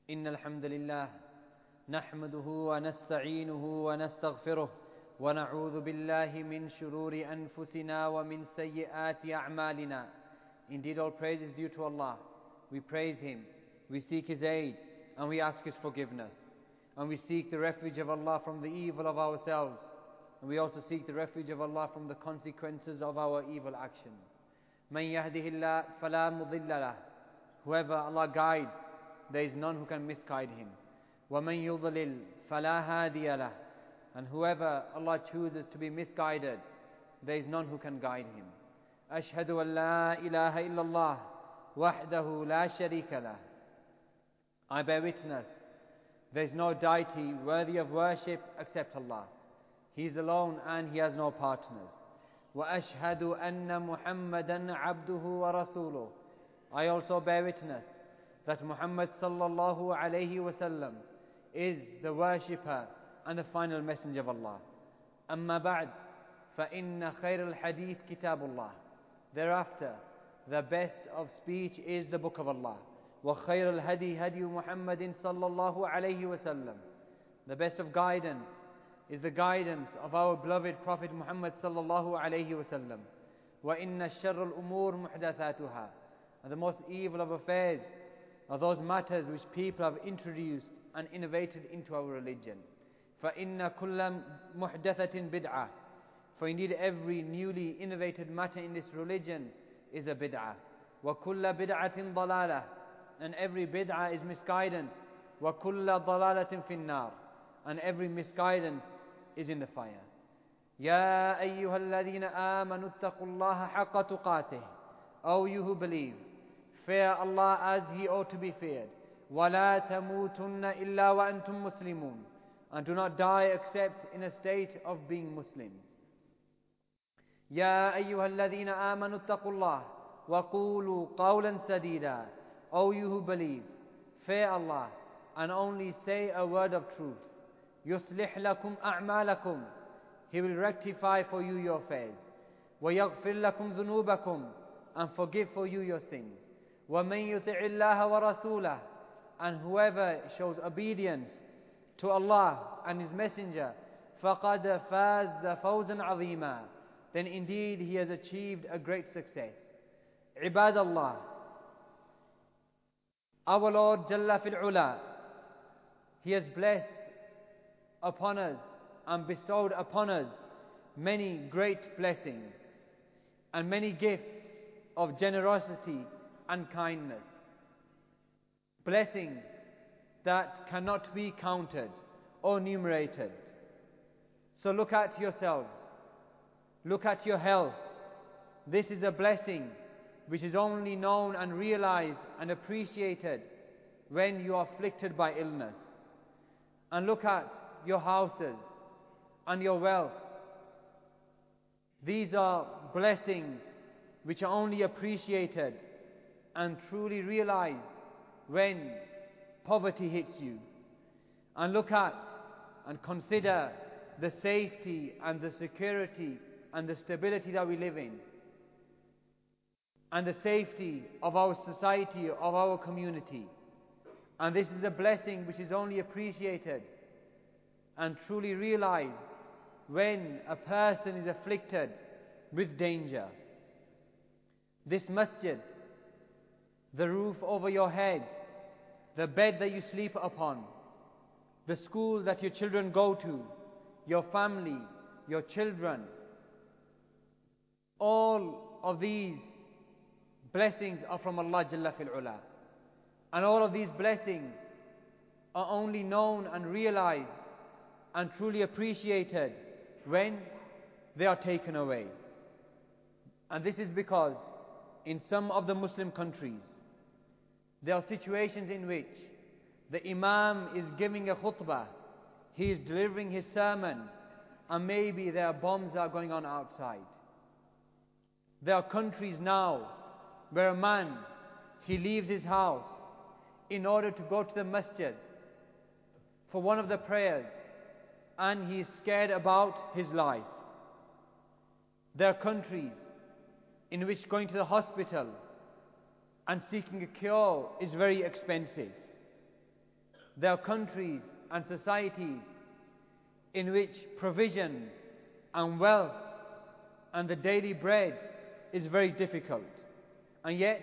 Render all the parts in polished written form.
إن الحمد لله نحمده ونستعينه ونستغفره ونعوذ بالله من شرور أنفسنا ومن سيئات أعمالنا. Indeed, all praise is due to Allah. We praise Him, we seek His aid, and we ask His forgiveness. And we seek the refuge of Allah from the evil of ourselves. And we also seek the refuge of Allah from the consequences of our evil actions. مَنْ يَهْدِهِ اللَّهُ فَلَا مُضِلَّ لَهُ. Whoever Allah guides, there is none who can misguide him. وَمَنْ يُضْلِلْ فَلَا هَادِيَ لَهُ. And whoever Allah chooses to be misguided, there is none who can guide him. أشهد أن لا إله إلا الله وحده لا شريك له. I bear witness, there is no deity worthy of worship except Allah. He is alone and He has no partners. وَأَشْهَدُ أَنَّ مُحَمَّدًا عَبْدُهُ وَرَسُولُهُ. I also bear witness that Muhammad sallallahu alayhi wasallam is the worshipper and the final messenger of Allah. أما بعد فإن خير الحديث كتاب الله. Thereafter, the best of speech is the book of Allah. وخير الهدي هدي محمد صلى الله عليه وسلم. The best of guidance is the guidance of our beloved Prophet Muhammad sallallahu alayhi wasallam. وإن الشر الأمور محدثاتها. And the most evil of affairs are those matters which people have introduced and innovated into our religion. فَإِنَّ كُلَّ مُحْدَثَةٍ بِدْعَةٍ. For indeed every newly innovated matter in this religion is a bid'ah. وَكُلَّ بِدْعَةٍ ضَلَالَةٍ. And every bid'ah is misguidance. وَكُلَّ ضَلَالَةٍ فِي النَّارِ. And every misguidance is in the fire. يَا أَيُّهَا الَّذِينَ آمَنُوا اتَّقُوا اللَّهَ حَقَّ تُقَاتِهِ. O you who believe, fear Allah as He ought to be feared. وَلَا تَمُوتُنَّ إِلَّا وَأَنْتُمْ مُسْلِمُونَ. And do not die except in a state of being Muslims. يَا أَيُّهَا الَّذِينَ آمَنُوا اتَّقُوا اللَّهَ وَقُولُوا قَوْلًا سَدِيدًا. O you who believe, fear Allah and only say a word of truth. يُصْلِحْ لَكُمْ أَعْمَالَكُمْ. He will rectify for you your affairs. وَيَغْفِرْ لَكُمْ ذُنُوبَكُمْ. And forgive for you your sins. وَمَنْ يُطِعِ اللَّهَ وَرَسُولَهُ. And whoever shows obedience to Allah and His Messenger, فَقَدْ فَازَ فَوْزًا عَظِيمًا. Then indeed he has achieved a great success. عباد Allah, our Lord Jalla fil Ula, He has blessed upon us and bestowed upon us many great blessings and many gifts of generosity and kindness. Blessings that cannot be counted or enumerated. So look at yourselves. Look at your health. This is a blessing which is only known and realized and appreciated when you are afflicted by illness. And look at your houses and your wealth. These are blessings which are only appreciated and truly realized when poverty hits you. And look at and consider the safety and the security and the stability that we live in, and the safety of our society, of our community. And this is a blessing which is only appreciated and truly realized when a person is afflicted with danger. This masjid, the roof over your head, the bed that you sleep upon, the school that your children go to, your family, your children, all of these blessings are from Allah Jalla fil Ula. And all of these blessings are only known and realized and truly appreciated when they are taken away. And this is because in some of the Muslim countries, there are situations in which the Imam is giving a khutbah, he is delivering his sermon, and maybe there are bombs that are going on outside. There are countries now where a man, he leaves his house in order to go to the masjid for one of the prayers, and he is scared about his life. There are countries in which going to the hospital and seeking a cure is very expensive. There are countries and societies in which provisions and wealth and the daily bread is very difficult. And yet,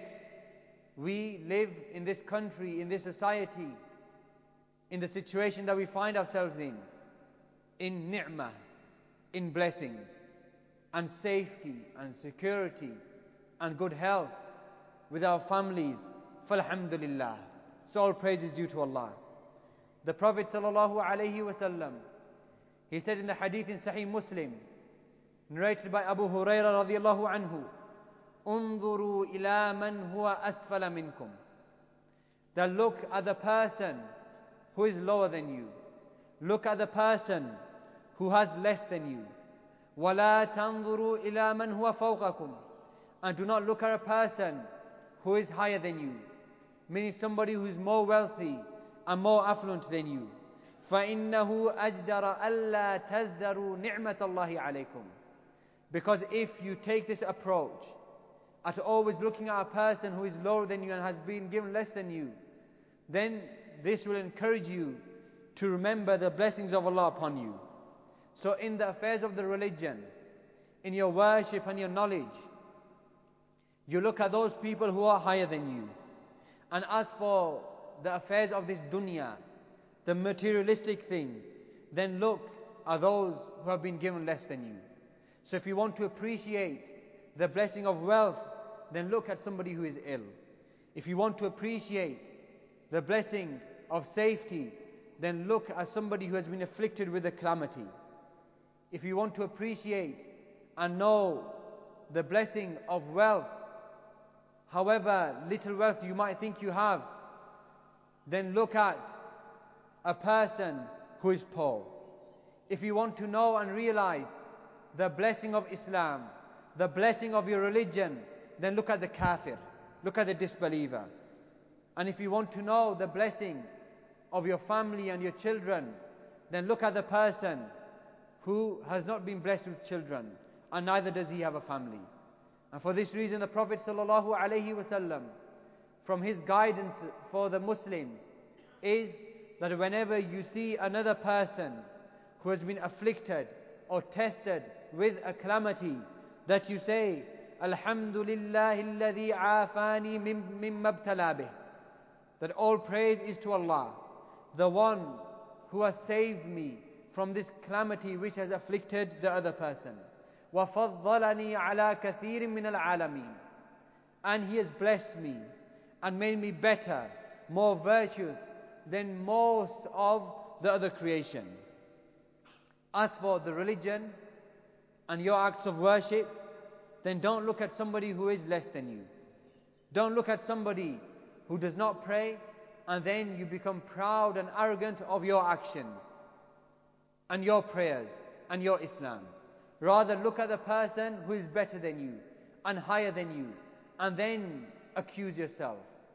we live in this country, in this society, in the situation that we find ourselves in ni'mah, in blessings, and safety, and security, and good health with our families. Falhamdulillah. So all praise is due to Allah. The Prophet ﷺ, he said in the hadith in Sahih Muslim, narrated by Abu Hurairah radiallahu anhu, "Unzuru ila man huwa asfala minkum." That look at the person who is lower than you. Look at the person who has less than you. وَلَا تَنظُرُوا إِلَى مَنْ هُوَ فَوْقَكُمْ. And do not look at a person who is higher than you, meaning somebody who is more wealthy and more affluent than you. فَإِنَّهُ أَجْدَرَ أَلَّا تَزْدَرُوا نِعْمَةَ اللَّهِ عَلَيْكُمْ. Because if you take this approach at always looking at a person who is lower than you and has been given less than you, then this will encourage you to remember the blessings of Allah upon you. So in the affairs of the religion, in your worship and your knowledge, you look at those people who are higher than you. And as for the affairs of this dunya, the materialistic things, then look at those who have been given less than you. So if you want to appreciate the blessing of wealth, then look at somebody who is ill. If you want to appreciate the blessing of safety, then look at somebody who has been afflicted with a calamity. If you want to appreciate and know the blessing of wealth, however little wealth you might think you have, then look at a person who is poor. If you want to know and realize the blessing of Islam, the blessing of your religion, then look at the kafir, look at the disbeliever. And if you want to know the blessing of your family and your children, then look at the person who has not been blessed with children, and neither does he have a family. And for this reason, the Prophet ﷺ, from his guidance for the Muslims, is that whenever you see another person who has been afflicted or tested with a calamity, that you say, Alhamdulillah alladhi afani mimma ibtala bih. That all praise is to Allah, the one who has saved me from this calamity which has afflicted the other person. وَفَضَّلَنِي عَلَى كَثِيرٍ مِّنَ الْعَالَمِينَ. And He has blessed me and made me better, more virtuous than most of the other creation. As for the religion and your acts of worship, then don't look at somebody who is less than you. Don't look at somebody who does not pray, and then you become proud and arrogant of your actions and your prayers and your Islam. Rather, look at the person who is better than you and higher than you, and then accuse yourself.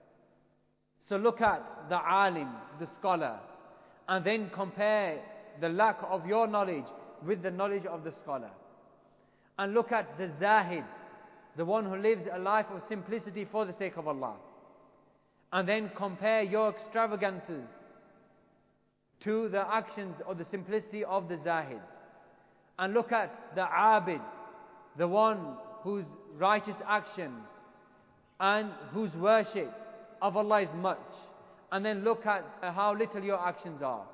So look at the alim, the scholar, and then compare the lack of your knowledge with the knowledge of the scholar. And look at the zahid, the one who lives a life of simplicity for the sake of Allah. And then compare your extravagances to the actions or the simplicity of the zahid. And look at the abid, the one whose righteous actions and whose worship of Allah is much. And then look at how little your actions are.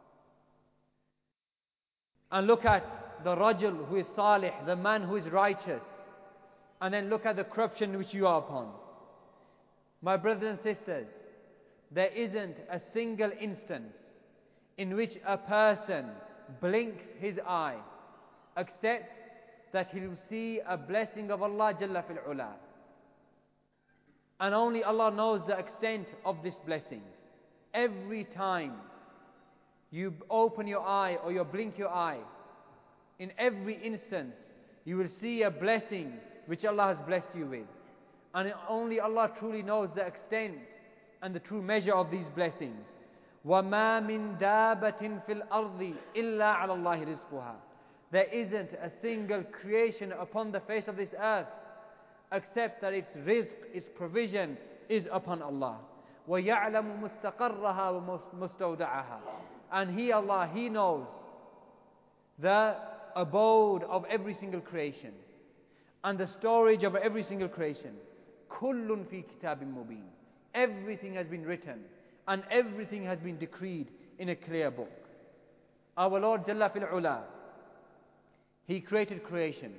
And look at the rajul who is salih, the man who is righteous. And then look at the corruption which you are upon. My brothers and sisters, there isn't a single instance in which a person blinks his eye except that he will see a blessing of Allah Jalla fil Ula. And only Allah knows the extent of this blessing. Every time you open your eye or you blink your eye, in every instance you will see a blessing which Allah has blessed you with. And only Allah truly knows the extent and the true measure of these blessings. وَمَا مِن دَابَةٍ فِي الْأَرْضِ إِلَّا عَلَى اللَّهِ رِزْقُهَا. There isn't a single creation upon the face of this earth except that its rizq, its provision is upon Allah. وَيَعْلَمُ مُسْتَقَرَّهَا وَمُسْتَوْدَعَهَا. And He, Allah, He knows the abode of every single creation and the storage of every single creation. كُلٌّ فِي كِتَابٍ مُبِينٍ. Everything has been written and everything has been decreed in a clear book. Our Lord Jalla fil Ula, He created creation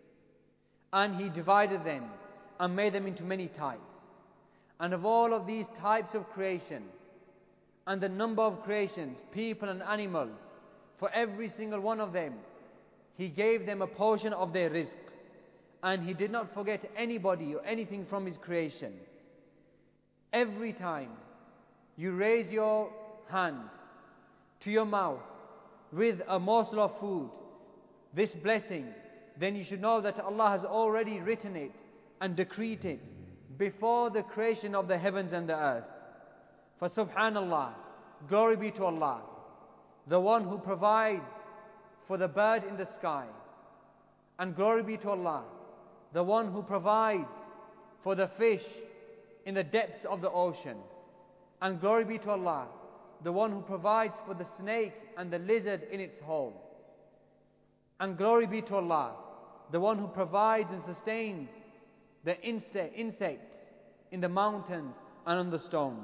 and He divided them and made them into many types. And of all of these types of creation and the number of creations, people and animals, for every single one of them, He gave them a portion of their rizq. And He did not forget anybody or anything from His creation. Every time you raise your hand to your mouth with a morsel of food, this blessing, then you should know that Allah has already written it and decreed it before the creation of the heavens and the earth. For subhanallah, glory be to Allah, the one who provides for the bird in the sky. And glory be to Allah, the one who provides for the fish in the depths of the ocean. And glory be to Allah, the one who provides for the snake and the lizard in its hole. And glory be to Allah, the one who provides and sustains the insects in the mountains and on the stones.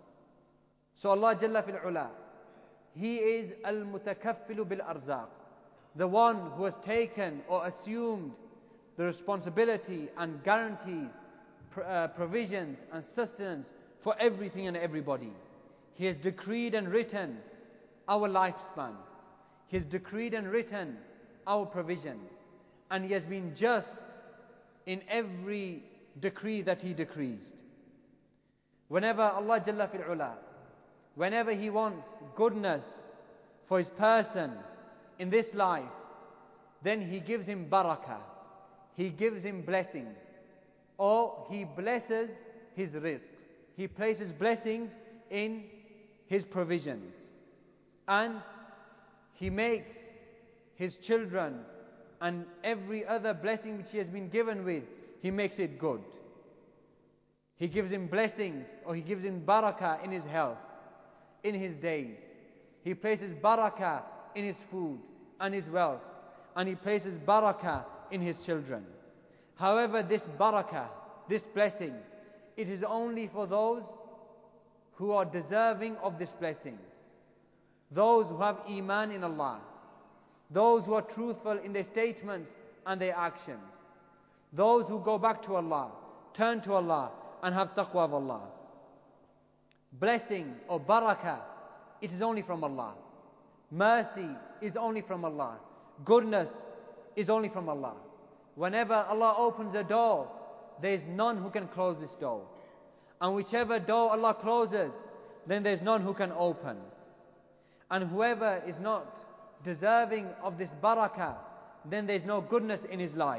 So Allah Jalla fil Ula, He is al-mutakaffilu bil-arzaq, the one who has taken or assumed the responsibility and guarantees, provisions and sustenance for everything and everybody. He has decreed and written our lifespan. He has decreed and written our provisions. And He has been just in every decree that He decrees. Whenever Allah Jalla fil Ula, whenever He wants goodness for His person in this life, then He gives him barakah. He gives him blessings. Or He blesses his rizq. He places blessings in his provisions. And He makes his children and every other blessing which he has been given with, He makes it good. He gives him blessings, or He gives him barakah in his health, in his days. He places barakah in his food and his wealth, and He places barakah in his children. However, this barakah, this blessing, it is only for those who are deserving of this blessing. Those who have iman in Allah. Those who are truthful in their statements and their actions. Those who go back to Allah, turn to Allah and have taqwa of Allah. Blessing or barakah, it is only from Allah. Mercy is only from Allah. Goodness is only from Allah. Whenever Allah opens a door, there is none who can close this door. And whichever door Allah closes, then there is none who can open. And whoever is not deserving of this barakah, then there is no goodness in his life.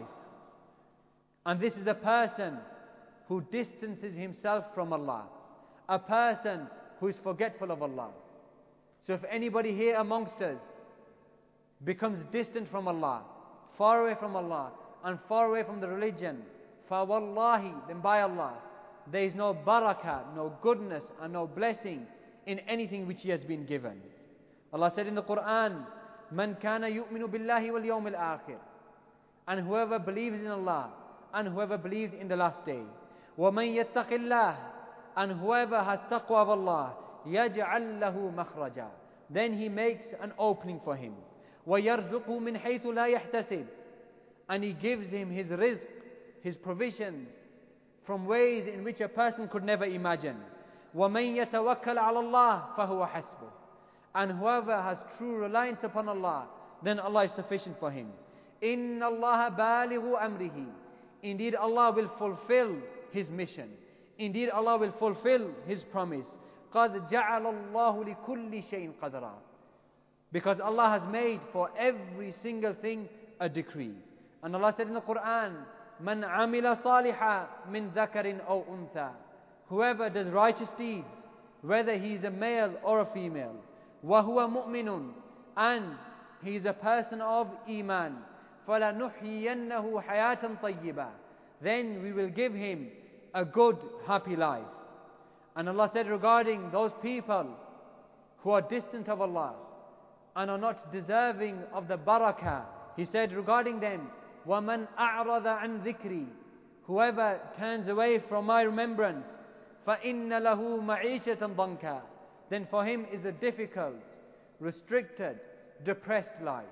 And this is a person who distances himself from Allah, a person who is forgetful of Allah. So if anybody here amongst us becomes distant from Allah, far away from Allah, and far away from the religion, فَوَاللَّهِ, then by Allah, there is no barakah, no goodness and no blessing in anything which he has been given. Allah said in the Quran, مَنْ كَانَ يُؤْمِنُ بِاللَّهِ وَالْيَوْمِ الْآخِرِ, and whoever believes in Allah and whoever believes in the last day. وَمَنْ يَتَّقِ اللَّهِ, and whoever has taqwa of Allah, يَجْعَلْ لَهُ مَخْرَجًا, then He makes an opening for him. وَيَرْزُقْهُ مِنْ حَيْثُ لَا يَحْتَسِبْ, and He gives him his rizq, his provisions, from ways in which a person could never imagine. وَمَنْ يَتَوَكَّلْ عَلَى اللَّهِ فَهُوَ حَسْبُهُ, and whoever has true reliance upon Allah, then Allah is sufficient for him. إِنَّ اللَّهَ بَالِغُ أَمْرِهِ, indeed Allah will fulfill His mission. Indeed Allah will fulfill His promise. قَدْ جَعَلَ اللَّهُ لِكُلِّ شَيْءٍ قَدْرًا, because Allah has made for every single thing a decree. And Allah said in the Quran, مَنْ عَمِلَ صَالِحًا مِنْ ذَكَرٍ أَوْ أُنْثَى, whoever does righteous deeds, whether he is a male or a female, وَهُوَ مُؤْمِنٌ, and he is a person of iman, فَلَنُحْيِيَنَّهُ حَيَاةً طَيِّبًا, then we will give him a good, happy life. And Allah said regarding those people who are distant of Allah and are not deserving of the barakah, He said regarding them, وَمَنْ أَعْرَضَ عَنْ ذِكْرِي, whoever turns away from my remembrance, فَإِنَّ لَهُ مَعِيشَةً ضَنْكًا, then for him is a difficult, restricted, depressed life.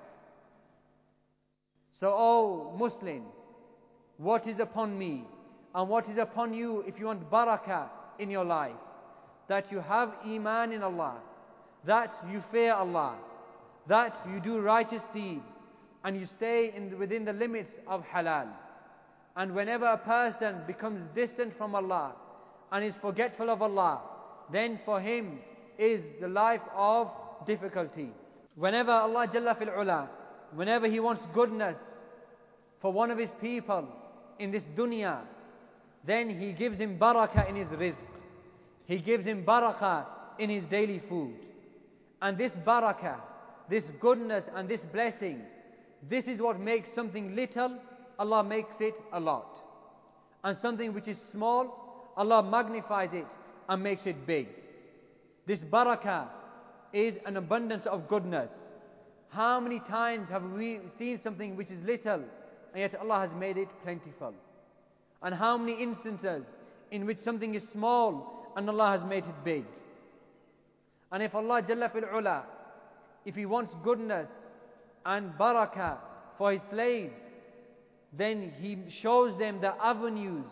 So, O Muslim, what is upon me and what is upon you if you want barakah in your life? That you have iman in Allah, that you fear Allah, that you do righteous deeds, and you stay within the limits of halal. And whenever a person becomes distant from Allah and is forgetful of Allah, then for him is the life of difficulty. Whenever Allah Jalla fil Ula, whenever He wants goodness for one of His people in this dunya, then He gives him barakah in his rizq. He gives him barakah in his daily food. And this barakah, this goodness and this blessing, this is what makes something little, Allah makes it a lot. And something which is small, Allah magnifies it and makes it big. This barakah is an abundance of goodness. How many times have we seen something which is little and yet Allah has made it plentiful? And how many instances in which something is small and Allah has made it big? And if Allah Jalla fil Ula, if He wants goodness and barakah for His slaves, then He shows them the avenues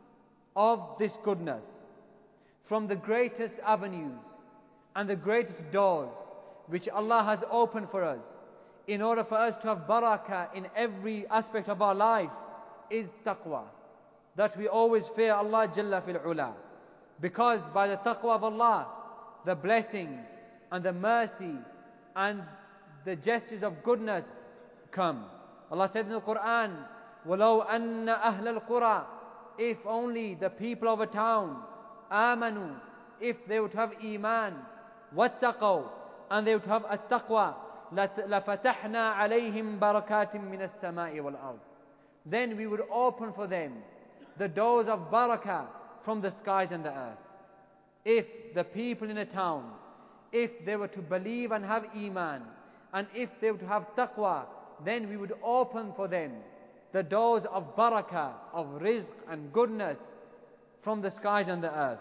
of this goodness. From the greatest avenues and the greatest doors which Allah has opened for us in order for us to have barakah in every aspect of our life is taqwa. That we always fear Allah Jalla fil Ula. Because by the taqwa of Allah, the blessings and the mercy and the gestures of goodness come. Allah said in the Quran, وَلَوْ أَنَّ أَهْلَ الْقُرَى, if only the people of a town, آمَنُوا, if they would have iman, وَاتَّقَوْا, and they would have at-taqwa, لَفَتَحْنَا عَلَيْهِمْ بَرَكَاتٍ مِّنَ السَّمَاءِ وَالْأَرْضِ, then we would open for them the doors of barakah from the skies and the earth. If the people in a town, if they were to believe and have iman, and if they were to have taqwa, then we would open for them the doors of barakah, of rizq and goodness from the skies and the earth.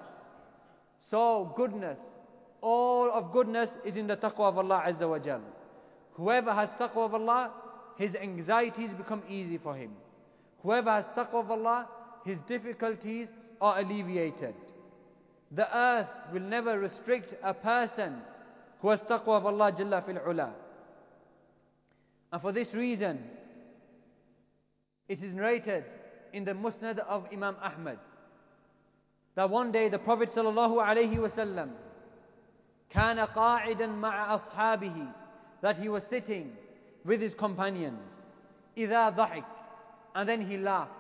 So goodness, all of goodness is in the taqwa of Allah Azza wa Jal. Whoever has taqwa of Allah, his anxieties become easy for him. Whoever has taqwa of Allah, his difficulties are alleviated. The earth will never restrict a person who has taqwa of Allah Jalla fil Ula. And for this reason, it is narrated in the Musnad of Imam Ahmad that one day the Prophet sallallahu alaihi wasallam كان قاعدا مع أصحابه, that he was sitting with his companions. إذا ضحك, and then he laughed.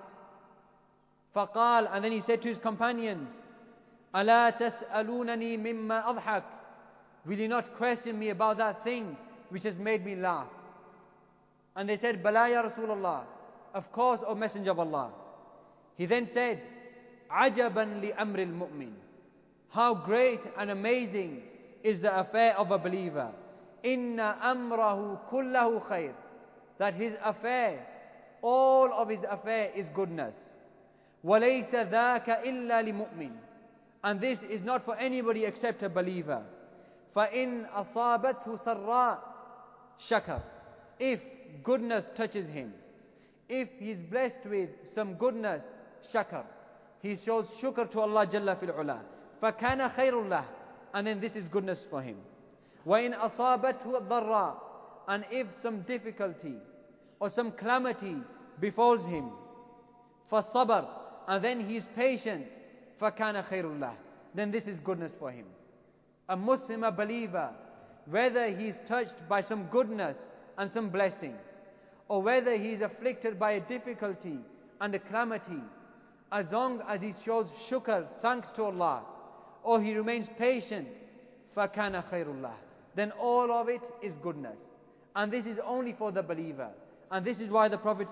فقال, and then he said to his companions, ألا تسألونني مما أضحك, will you not question me about that thing which has made me laugh? And they said, بلى يا رسول الله, of course, O Messenger of Allah. He then said, عجبا لأمر المؤمن, how great and amazing is the affair of a believer. إن أمره كله خير, that his affair, all of his affair is goodness. وليس ذاك إلا لمؤمن, and this is not for anybody except a believer. فإن أصابته سراء شكر, if goodness touches him, if he is blessed with some goodness, shakar, he shows shukr to Allah Jalla fil Ula. فَكَانَ خَيْرٌ لَهُ, and then this is goodness for him. وَإِنْ أَصَابَتْهُ الضَّرَّاء, and if some difficulty or some calamity befalls him, فَصَبَرْ, and then he is patient, فَكَانَ خَيْرٌ لَهُ, then this is goodness for him. A Muslim, a believer, whether he is touched by some goodness and some blessing, or whether he is afflicted by a difficulty and a calamity, as long as he shows shukr, thanks to Allah, or he remains patient, فَكَانَ خَيْرٌ لَهُ, then all of it is goodness. And this is only for the believer. And this is why the Prophet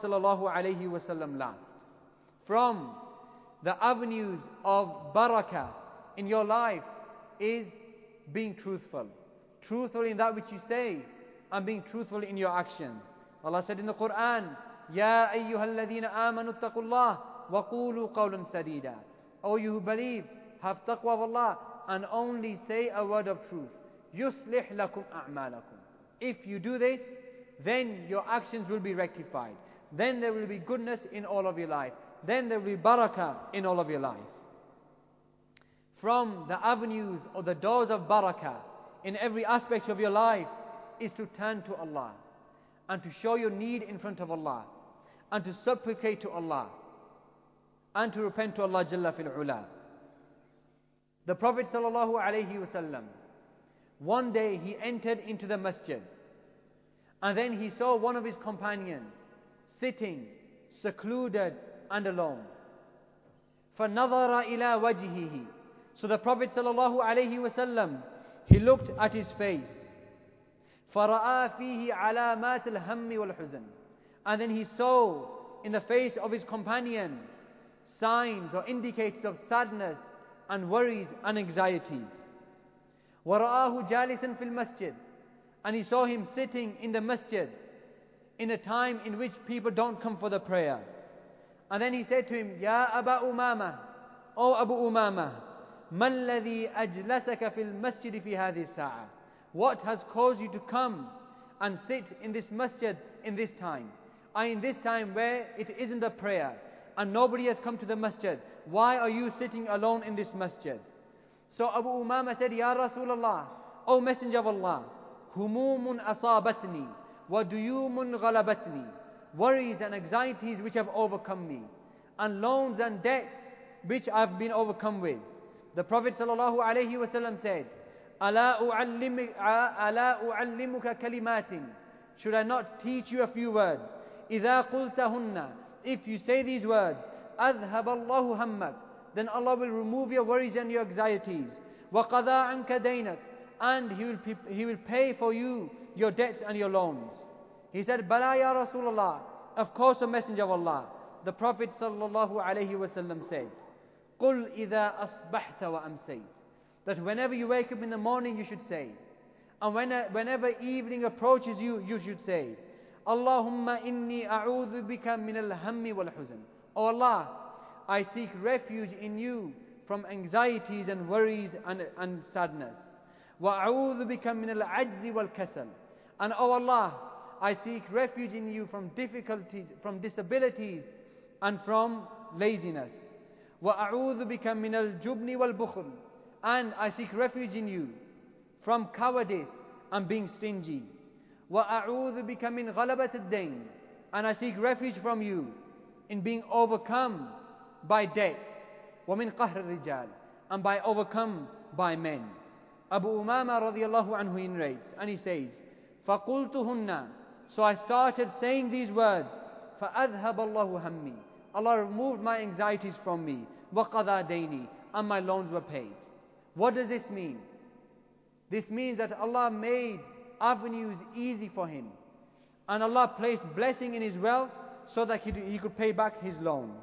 ﷺ laughed. From the avenues of barakah in your life is being truthful. Truthful in that which you say and being truthful in your actions. Allah said in the Quran, Ya ayyuhalladhina amanu attaqullah wa qulu qawlan sadida. O you who believe, have taqwa of Allah and only say a word of truth. Yuslih lakum a'malakum. If you do this, then your actions will be rectified. Then there will be goodness in all of your life. Then there will be barakah in all of your life. From the avenues or the doors of barakah in every aspect of your life is to turn to Allah and to show your need in front of Allah and to supplicate to Allah and to repent to Allah Jalla fil Ula. The Prophet sallallahu alaihi wasallam, one day he entered into the masjid and then he saw one of his companions sitting, secluded and alone. فَنَظَرَ إِلَى وَجْهِهِ. So the Prophet sallallahu alaihi wasallam, he looked at his face. فَرَآ فِيهِ عَلَامَاتِ الْهَمِّ وَالْحُزْنِ. And then he saw in the face of his companion signs or indicators of sadness and worries and anxieties. وَرَآهُ جَالِسًا فِي الْمَسْجِدِ. And he saw him sitting in the masjid in a time in which people don't come for the prayer. And then he said to him, Ya Aba Umama, O Abu Umama, ما الذي أجلسك في المسجد في هذه الساعة? What has caused you to come and sit in this masjid in this time? In this time where it isn't a prayer and nobody has come to the masjid, why are you sitting alone in this masjid? So Abu Umama said, Ya Rasulullah, O Messenger of Allah, Humumun asabatni wa duyumun ghalabatni. Worries and anxieties which have overcome me, and loans and debts which I've been overcome with. The Prophet sallallahu alaihi wasallam said, Ala u'allimuka kalimatin. Should I not teach you a few words? إِذَا قُلْتَهُنَّ. If you say these words, أَذْهَبَ اللَّهُ هَمَّكَ. Then Allah will remove your worries and your anxieties. وَقَضَى عَنْكَ دَيْنَكَ. And He will pay for you your debts and your loans. He said, Bala ya Rasulullah. Of course, a messenger of Allah. The Prophet sallallahu alaihi wasallam said, قُلْ إِذَا أَصْبَحْتَ وَأَمْسَيْتَ. That whenever you wake up in the morning, you should say. And whenever evening approaches you, you should say, Allahumma inni a'udhu bika min al-hammi wal-huzn. Oh Allah, I seek refuge in you from anxieties and worries and sadness. Wa a'udhu bika min al-ajzi wal-kasal. And oh Allah, I seek refuge in you from difficulties, from disabilities and from laziness. Wa a'udhu bika min al-jubni wal-bukhl. And I seek refuge in you from cowardice and being stingy. وَأَعُوذُ بِكَ مِنْ غَلَبَةِ الدَّيْنِ. And I seek refuge from you in being overcome by debts. وَمِنْ قَهْرِ الرِّجَالِ. And by overcome by men. Abu Umama radiallahu anhu narrates, and he says, فَقُلْتُهُنَّ. So I started saying these words, فَأَذْهَبَ اللَّهُ هَمِّي. Allah removed my anxieties from me. وَقَضَى دَيْنِي. And my loans were paid. What does this mean? This means that Allah made avenues easy for him. And Allah placed blessing in his wealth so that he could pay back his loans.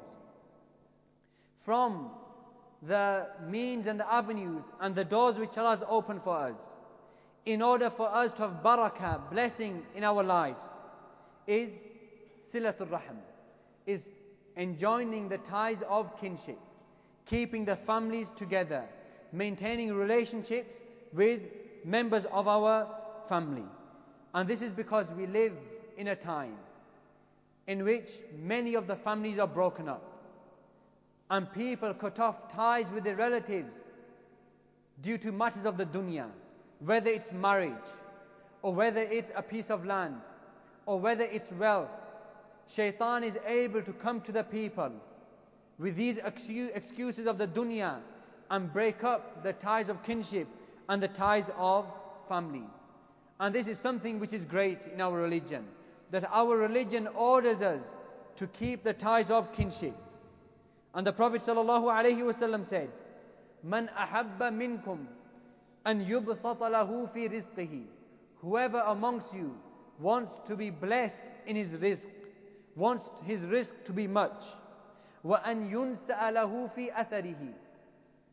From the means and the avenues and the doors which Allah has opened for us, in order for us to have barakah, blessing in our lives, is silatul rahim, is enjoining the ties of kinship, keeping the families together, maintaining relationships with members of our family. And this is because we live in a time in which many of the families are broken up and people cut off ties with their relatives due to matters of the dunya, whether it's marriage or whether it's a piece of land or whether it's wealth. Shaitan is able to come to the people with these excuses of the dunya and break up the ties of kinship and the ties of families. And this is something which is great in our religion, that our religion orders us to keep the ties of kinship. And the Prophet ﷺ said, Man ahabba minkum an yubsata lahu fi rizqihi. Whoever amongst you wants to be blessed in his rizq, wants his rizq to be much, wa an yunsa'a lahu fi atharihi,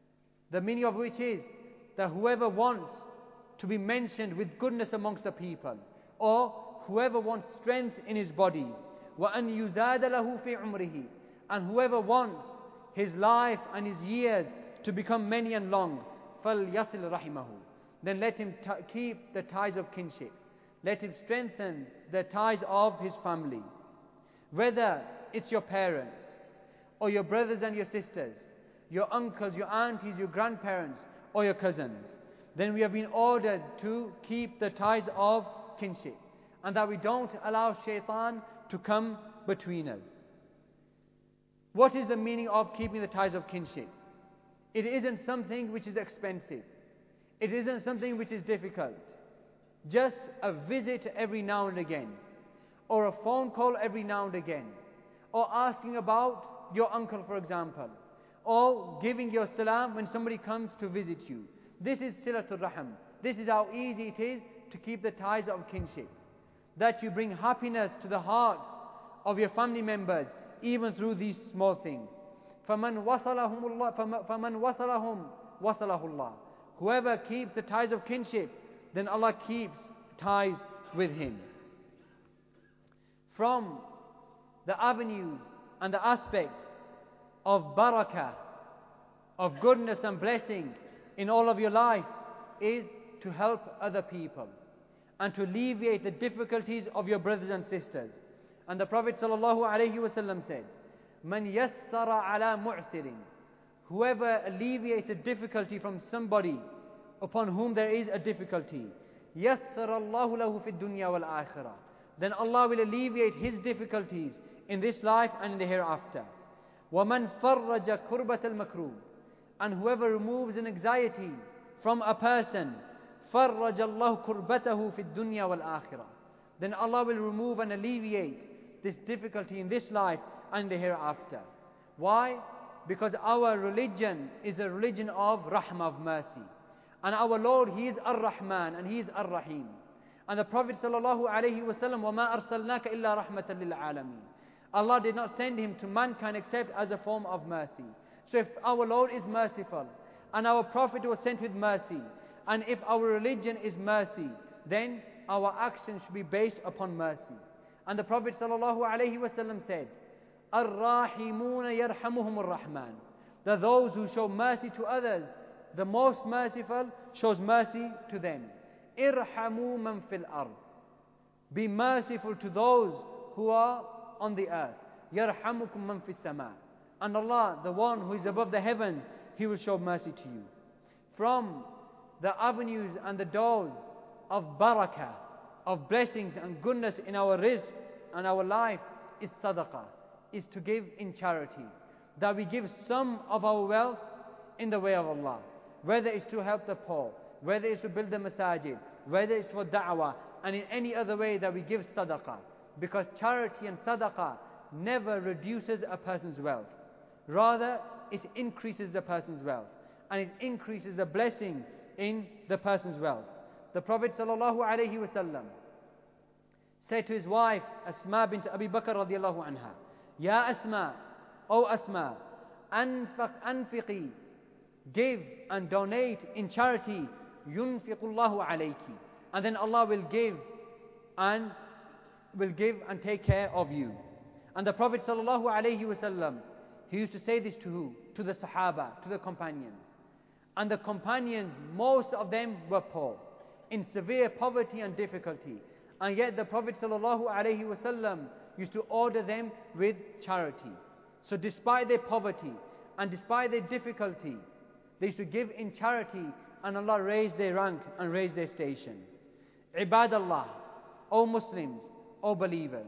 The meaning of which is that whoever wants to be mentioned with goodness amongst the people, or whoever wants strength in his body, وَأَنْ يُزَادَ لَهُ فِي عُمْرِهِ, and whoever wants his life and his years to become many and long, فَلْيَصِلْ رَحِمَهُ, then let him keep the ties of kinship. Let him strengthen the ties of his family. Whether it's your parents, or your brothers and your sisters, your uncles, your aunties, your grandparents, or your cousins, then we have been ordered to keep the ties of kinship, and that we don't allow shaitan to come between us. What is the meaning of keeping the ties of kinship? It isn't something which is expensive. It isn't something which is difficult. Just a visit every now and again, or a phone call every now and again, or asking about your uncle, for example, or giving your salam when somebody comes to visit you. This is silatul rahim. This is how easy it is to keep the ties of kinship. That you bring happiness to the hearts of your family members, even through these small things. فَمَنْ وَصَلَهُمْ وَصَلَهُ اللَّهُ. Whoever keeps the ties of kinship, then Allah keeps ties with him. From the avenues and the aspects of barakah, of goodness and blessing in all of your life, is to help other people and to alleviate the difficulties of your brothers and sisters. And the Prophet ﷺ said, "Man yassara ala mu'sirin." Whoever alleviates a difficulty from somebody upon whom there is a difficulty, yassara Allahu lahu fid dunya wal akhirah. Then Allah will alleviate his difficulties in this life and in the hereafter. وَمَنْ فَرَّجَ كُرْبَةَ الْمَكْرُوبِ. And whoever removes an anxiety from a person, فَرَّجَ اللَّهُ كُرْبَتَهُ فِي الدُّنْيَا وَالْآخِرَةِ. Then Allah will remove and alleviate this difficulty in this life and the hereafter. Why? Because our religion is a religion of rahmah, of mercy. And our Lord, He is Ar-Rahman and He is Ar-Rahim. And the Prophet sallallahu alaihi wasallam, وَمَا أَرْسَلْنَاكَ إِلَّا رَحْمَةً لِلْعَالَمِينَ. Allah did not send Him to mankind except as a form of mercy. So if our Lord is merciful, and our Prophet was sent with mercy, and if our religion is mercy, then our actions should be based upon mercy. And the Prophet sallallahu alaihi wasallam said, "Ar-Rahimuna yarhamuhum ar-Rahman." That those who show mercy to others, the most merciful shows mercy to them. Irhamu man fil ard. Be merciful to those who are on the earth. Yarhamukum man fis sama. And Allah, the one who is above the heavens, He will show mercy to you. From the avenues and the doors of barakah, of blessings and goodness in our rizq and our life, is sadaqah, is to give in charity. That we give some of our wealth in the way of Allah. Whether it's to help the poor, whether it's to build the masajid, whether it's for da'wah, and in any other way that we give sadaqah. Because charity and sadaqah never reduces a person's wealth. Rather, it increases the person's wealth. And it increases the blessing in the person's wealth. The Prophet ﷺ said to his wife, Asma bint Abi Bakr radiallahu anha, Ya Asma, O Asma, anfiqi, give and donate in charity, yunfiqullahu alayki. And then Allah will give and take care of you. And the Prophet ﷺ, he used to say this to who? To the Sahaba, to the companions. And the companions, most of them were poor, in severe poverty and difficulty. And yet the Prophet ﷺ used to order them with charity. So despite their poverty and despite their difficulty, they used to give in charity, and Allah raised their rank and raised their station. Ibadallah, O Muslims, O believers,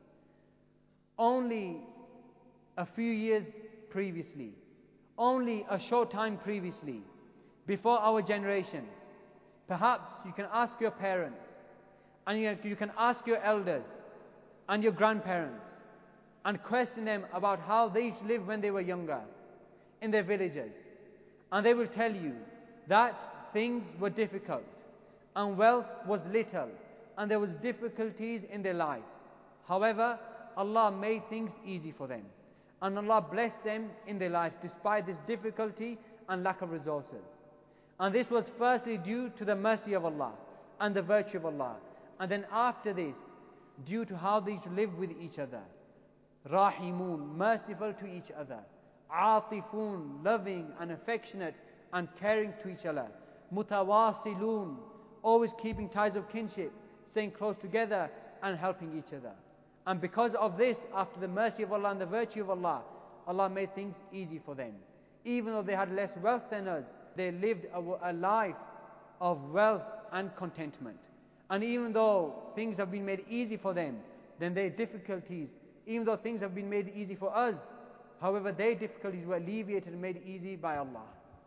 only a few years previously, only a short time previously, before our generation, perhaps you can ask your parents, and you can ask your elders and your grandparents, and question them about how they used to live when they were younger in their villages. And they will tell you that things were difficult, and wealth was little, and there was difficulties in their lives. However, Allah made things easy for them, and Allah blessed them in their lives despite this difficulty and lack of resources. And this was firstly due to the mercy of Allah and the virtue of Allah. And then after this, due to how they used to live with each other. Rahimun, merciful to each other. Atifun, loving and affectionate and caring to each other. Mutawasilun, always keeping ties of kinship, staying close together and helping each other. And because of this, after the mercy of Allah and the virtue of Allah, Allah made things easy for them. Even though they had less wealth than us, they lived a life of wealth and contentment. And even though things have been made easy for them, then their difficulties, even though things have been made easy for us, however, their difficulties were alleviated and made easy by Allah.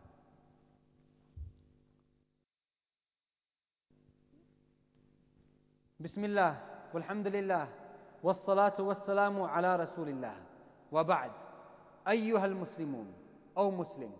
Bismillah, walhamdulillah, wassalatu wassalamu ala rasulillah, wa ba'd. Ayyuhal muslimun, O Muslims.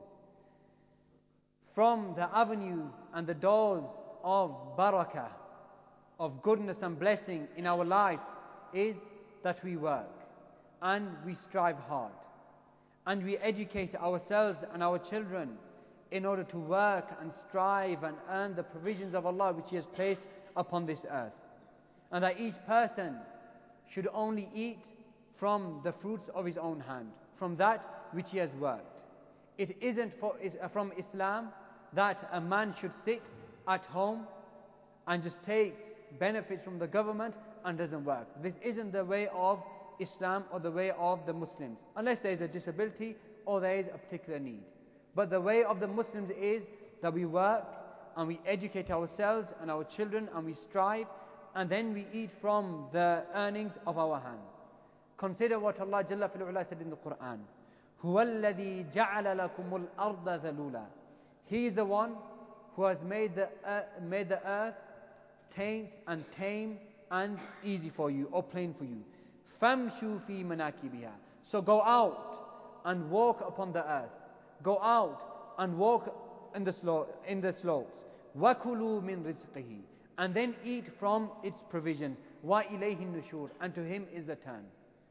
From the avenues and the doors of barakah, of goodness and blessing in our life, is that we work and we strive hard and we educate ourselves and our children in order to work and strive and earn the provisions of Allah which He has placed upon this earth. And that each person should only eat from the fruits of his own hand, from that which he has worked. It isn't from Islam that a man should sit at home and just take benefits from the government and doesn't work. This isn't the way of Islam or the way of the Muslims, unless there is a disability or there is a particular need. But the way of the Muslims is that we work and we educate ourselves and our children and we strive, and then we eat from the earnings of our hands. Consider what Allah Jalla fi'ala said in the Quran. هُوَ الَّذِي جَعَلَ لَكُمُ الْأَرْضَ ذَلُولًا. He is the one who has made the earth taint and tame and easy for you, or plain for you. فَامْشُوا فِي مَنَاكِبِهَا. So go out and walk upon the earth. Go out and walk in the slopes. وَكُلُوا مِنْ رِزْقِهِ. And then eat from its provisions. وَإِلَيْهِ النُّشُورُ. And to Him is the turn.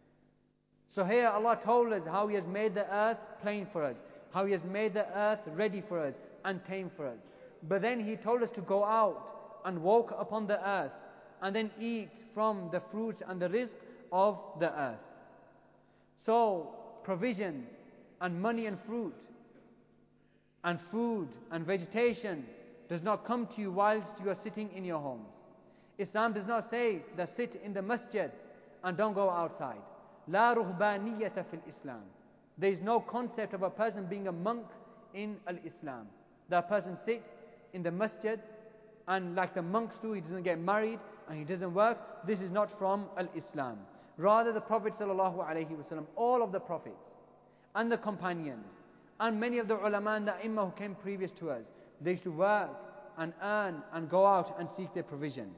So here Allah told us how He has made the earth plain for us, how He has made the earth ready for us and tame for us. But then He told us to go out and walk upon the earth and then eat from the fruits and the rizq of the earth. So provisions and money and fruit and food and vegetation does not come to you whilst you are sitting in your homes. Islam does not say that sit in the masjid and don't go outside. La ruhbaniyata fil Islam. There is no concept of a person being a monk in al-Islam. That person sits in the masjid and like the monks do, he doesn't get married and he doesn't work. This is not from al-Islam. Rather, the Prophet ﷺ, all of the prophets and the companions and many of the ulama and the imam who came previous to us, they used to work and earn and go out and seek their provisions.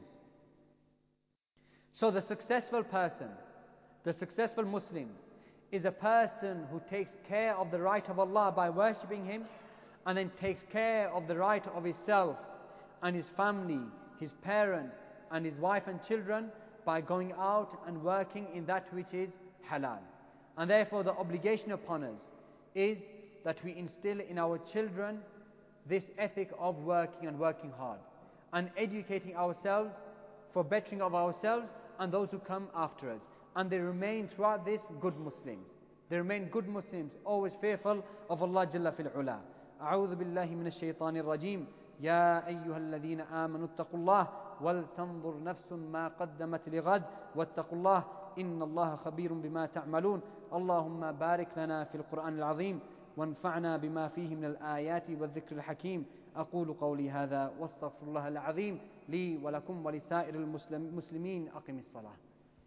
So the successful person, the successful Muslim, is a person who takes care of the right of Allah by worshipping Him, and then takes care of the right of himself and his family, his parents and his wife and children by going out and working in that which is halal. And therefore the obligation upon us is that we instill in our children this ethic of working and working hard and educating ourselves for bettering of ourselves and those who come after us. And they remain throughout this good Muslims. They remain good Muslims, always fearful of Allah Jalla fil Ula. أعوذ بالله من الشيطان الرجيم. يا أيها الذين آمنوا اتقوا الله ولتنظر نفس ما قدمت لغد واتقوا الله إن الله خبير بما تعملون. اللهم بارك لنا في القرآن العظيم وانفعنا بما فيه من الآيات والذكر الحكيم. أقول قولي هذا واستغفر الله العظيم لي ولكم ولسائر المسلمين. أقم الصلاة.